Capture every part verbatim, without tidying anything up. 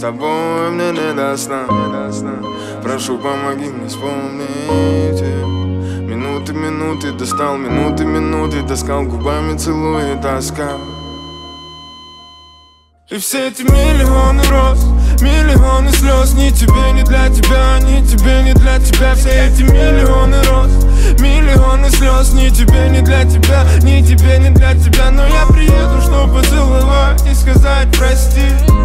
С тобой мне не до сна, не до сна. Прошу, помоги мне вспомнить. Минуты, минуты достал, минуты, минуты таскал, губами целуя, таскал. И все эти миллионы роз, миллионы слез, ни тебе, ни для тебя, ни тебе, ни для тебя. Все эти миллионы роз, миллионы слез, ни тебе, ни для тебя, ни тебе, ни для тебя. Но я приеду, чтобы поцеловать и сказать прости.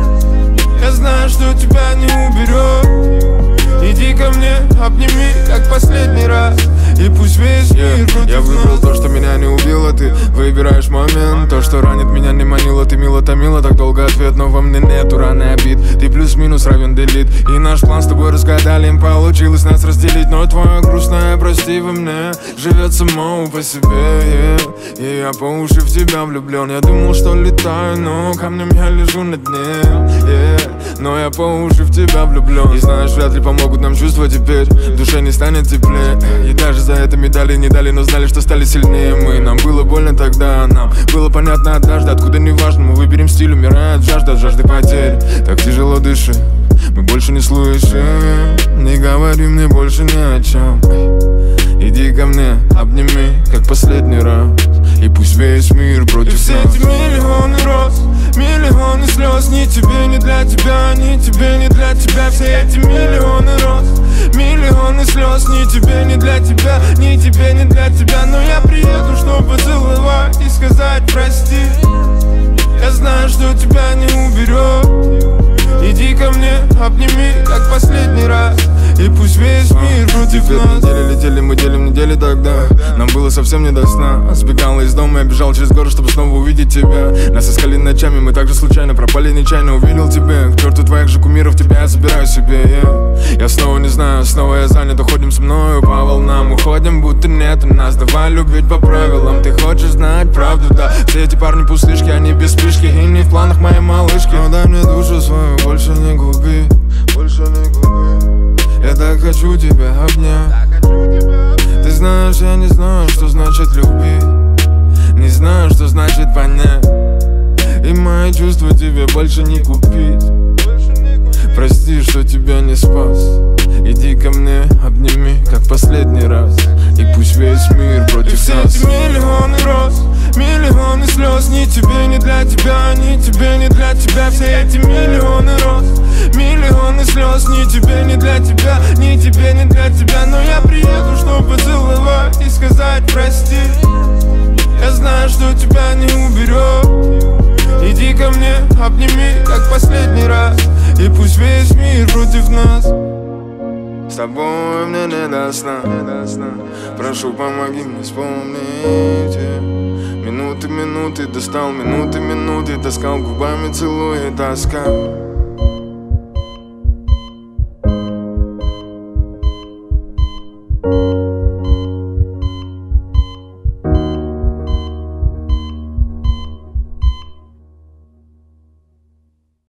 Я знаю, что тебя не уберет. Иди ко мне, обними, как последний раз. И пусть весь мир против нас. Я выбрал то, что меня не убило. Ты выбираешь момент. То, что ранит меня, не манило. Ты мило томила, так долго ответ. Но во мне нету раны обид. Ты плюс-минус равен делит. И наш план с тобой разгадали. Им получилось нас разделить. Но твое грустное прости во мне живет само по себе, yeah. И я по уши в тебя влюблен. Я думал, что летаю, но камнем я лежу на дне, yeah. Но я по уши в тебя влюблен. И знаешь, вряд ли помогут нам чувства теперь. В душе не станет теплее. И даже за это медали не дали, но знали, что стали сильнее мы. Нам было больно тогда, нам было понятно однажды. Откуда не важно, мы выберем стиль, умирает жажда от жажды потерь. Так тяжело дыши, мы больше не слышим. Не говори мне больше ни о чем. Иди ко мне, обними, как последний раз. И пусть весь мир против нас. И все эти миллионы роз, миллионы слез, ни тебе, ни для тебя, ни тебе, ни для тебя. Все эти миллионы роз, миллионы слез, ни тебе, ни для тебя, ни тебе, ни для тебя. Но я приеду, чтобы поцеловать и сказать прости. Я знаю, что тебя не уберет. Иди ко мне, обними, как последний раз. И пусть весь мир против нас. Недели летели, мы делим недели тогда. Нам было совсем не до сна. Сбегал из дома, я бежал через город, чтобы снова увидеть тебя. Нас искали ночами, мы также случайно пропали, нечаянно увидел тебя. К черту твоих же кумиров, тебя я забираю себе, yeah. Я снова не знаю, снова я занят. Уходим со мною по волнам, уходим, будто нету нас. Давай любить по правилам, ты хочешь знать правду, да. Все эти парни пустышки, они без спешки. И не в планах моей малышки. Но дай мне душу свою, больше не губи, больше не губи. Я так хочу тебя обнять. Ты знаешь, я не знаю, что значит любить. Не знаю, что значит понять. И мои чувства тебе больше не купить. Прости, что тебя не спас. Иди ко мне, обними, как последний раз. И пусть весь мир против нас. И все эти миллионы роз, миллионы слез, ни тебе, ни для тебя, ни тебе, ни для тебя. Все эти миллионы роз, миллионы слез, ни тебе, ни для тебя, ни тебе, ни для тебя. Но я приеду, чтобы поцеловать и сказать прости. Я знаю, что тебя не уберет. Иди ко мне, обними, как последний раз. И пусть весь мир против нас. С тобой мне не до сна, не до сна. Прошу, помоги мне вспомнить. Минуты, минуты достал, минуты, минуты таскал, губами целуя, таскал.